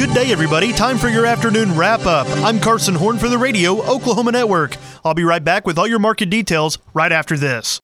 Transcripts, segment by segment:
Good day, everybody. Time for your afternoon wrap-up. I'm Carson Horn for the Radio Oklahoma Network. I'll be right back with all your market details right after this.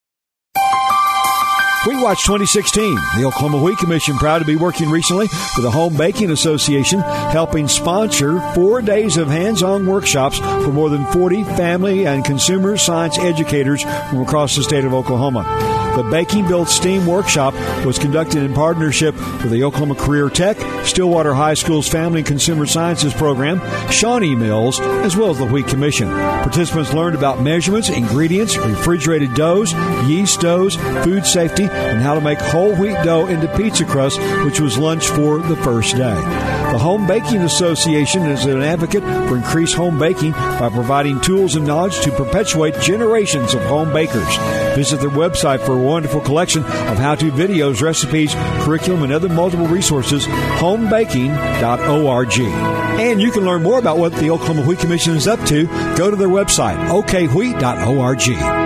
Wheat Watch 2016. The Oklahoma Wheat Commission proud to be working recently with the Home Baking Association, helping sponsor 4 days of hands-on workshops for more than 40 family and consumer science educators from across the state of Oklahoma. The Baking Builds STEAM workshop was conducted in partnership with the Oklahoma Career Tech, Stillwater High School's Family and Consumer Sciences program, Shawnee Mills, as well as the Wheat Commission. Participants learned about measurements, ingredients, refrigerated doughs, yeast doughs, food safety, and how to make whole wheat dough into pizza crust, which was lunch for the first day. The Home Baking Association is an advocate for increased home baking by providing tools and knowledge to perpetuate generations of home bakers. Visit their website for a wonderful collection of how-to videos, recipes, curriculum, and other multiple resources, homebaking.org. And you can learn more about what the Oklahoma Wheat Commission is up to. Go to their website, okwheat.org.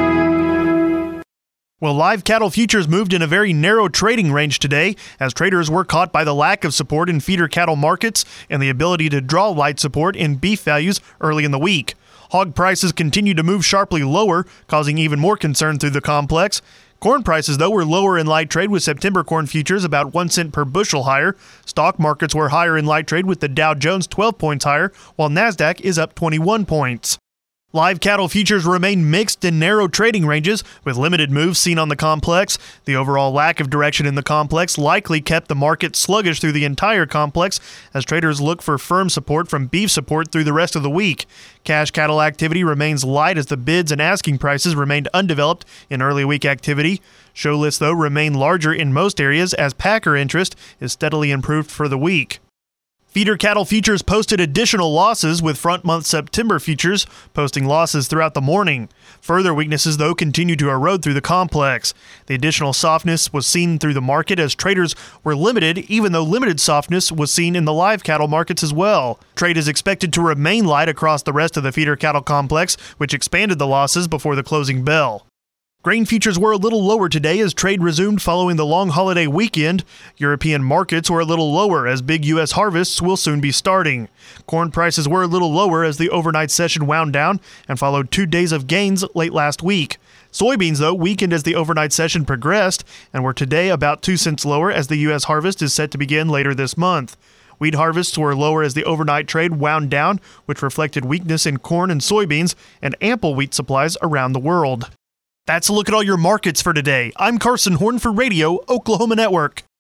Well, live cattle futures moved in a very narrow trading range today as traders were caught by the lack of support in feeder cattle markets and the ability to draw light support in beef values early in the week. Hog prices continued to move sharply lower, causing even more concern through the complex. Corn prices, though, were lower in light trade with September corn futures about 1 cent per bushel higher. Stock markets were higher in light trade with the Dow Jones 12 points higher, while NASDAQ is up 21 points. Live cattle futures remain mixed in narrow trading ranges with limited moves seen on the complex. The overall lack of direction in the complex likely kept the market sluggish through the entire complex as traders look for firm support from beef support through the rest of the week. Cash cattle activity remains light as the bids and asking prices remained undeveloped in early week activity. Show lists, though, remain larger in most areas as packer interest is steadily improved for the week. Feeder cattle futures posted additional losses with front-month September futures posting losses throughout the morning. Further weaknesses, though, continue to erode through the complex. The additional softness was seen through the market as traders were limited, even though limited softness was seen in the live cattle markets as well. Trade is expected to remain light across the rest of the feeder cattle complex, which expanded the losses before the closing bell. Grain futures were a little lower today as trade resumed following the long holiday weekend. European markets were a little lower as big U.S. harvests will soon be starting. Corn prices were a little lower as the overnight session wound down and followed 2 days of gains late last week. Soybeans, though, weakened as the overnight session progressed and were today about 2 cents lower as the U.S. harvest is set to begin later this month. Wheat harvests were lower as the overnight trade wound down, which reflected weakness in corn and soybeans and ample wheat supplies around the world. That's a look at all your markets for today. I'm Carson Horn for Radio Oklahoma Network.